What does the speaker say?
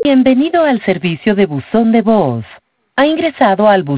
Bienvenido al servicio de buzón de voz. Ha ingresado al buzón